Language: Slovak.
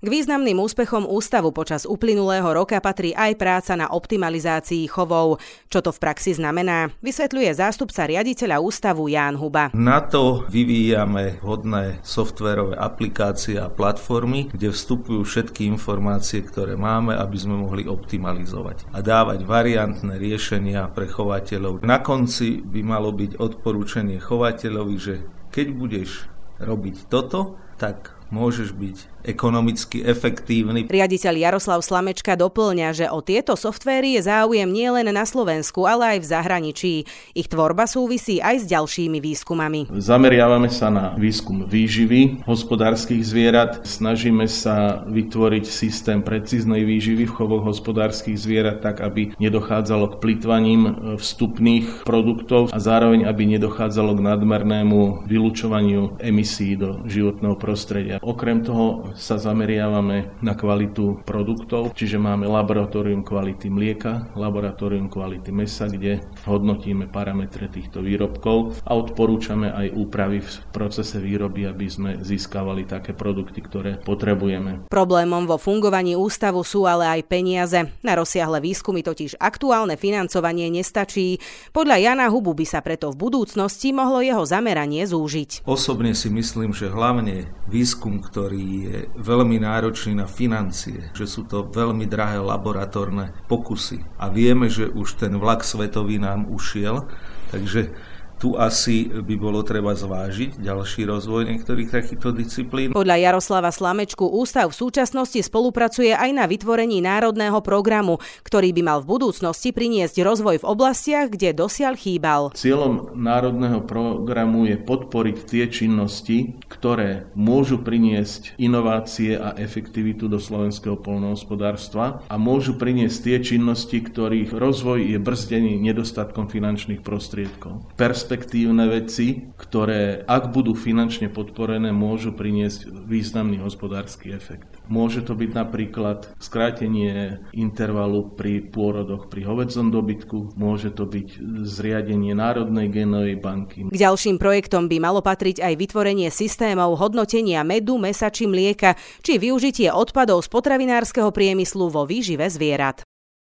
K významným úspechom ústavu počas uplynulého roka patrí aj práca na optimalizácii chovov. Čo to v praxi znamená, vysvetľuje zástupca riaditeľa ústavu Ján Huba. Na to vyvíjame vhodné softverové aplikácie a platformy, kde vstupujú všetky informácie, ktoré máme, aby sme mohli optimalizovať a dávať variantné riešenia pre chovateľov. Na konci by malo byť odporúčanie chovateľovi, že keď budeš robiť toto, tak môžeš byť ekonomicky efektívny. Riaditeľ Jaroslav Slamečka doplňa, že o tieto softvéry je záujem nielen na Slovensku, ale aj v zahraničí. Ich tvorba súvisí aj s ďalšími výskumami. Zameriavame sa na výskum výživy hospodárskych zvierat. Snažíme sa vytvoriť systém precíznej výživy v chovoch hospodárskych zvierat tak, aby nedochádzalo k plytvaním vstupných produktov a zároveň, aby nedochádzalo k nadmernému vylučovaniu emisí do životného prostredia. Okrem toho sa zameriavame na kvalitu produktov, čiže máme laboratórium kvality mlieka, laboratórium kvality mäsa, kde hodnotíme parametre týchto výrobkov a odporúčame aj úpravy v procese výroby, aby sme získavali také produkty, ktoré potrebujeme. Problémom vo fungovaní ústavu sú ale aj peniaze. Na rozsiahle výskumy totiž aktuálne financovanie nestačí. Podľa Jana Hubu by sa preto v budúcnosti mohlo jeho zameranie zúžiť. Osobne si myslím, že hlavne výskum, ktorý je veľmi náročný na financie, že sú to veľmi drahé laboratórne pokusy. A vieme, že už ten vlak svetový nám ušiel, takže tu asi by bolo treba zvážiť ďalší rozvoj niektorých takýchto disciplín. Podľa Jaroslava Slamečku ústav v súčasnosti spolupracuje aj na vytvorení národného programu, ktorý by mal v budúcnosti priniesť rozvoj v oblastiach, kde dosiaľ chýbal. Cieľom národného programu je podporiť tie činnosti, ktoré môžu priniesť inovácie a efektivitu do slovenského poľnohospodárstva a môžu priniesť tie činnosti, ktorých rozvoj je brzdený nedostatkom finančných prostriedkov. Perspektívne veci, ktoré, ak budú finančne podporené, môžu priniesť významný hospodársky efekt. Môže to byť napríklad skrátenie intervalu pri pôrodoch pri hovädzom dobytku, môže to byť zriadenie Národnej génovej banky. K ďalším projektom by malo patriť aj vytvorenie systémov hodnotenia medu, mäsa či mlieka, či využitie odpadov z potravinárskeho priemyslu vo výžive zvierat.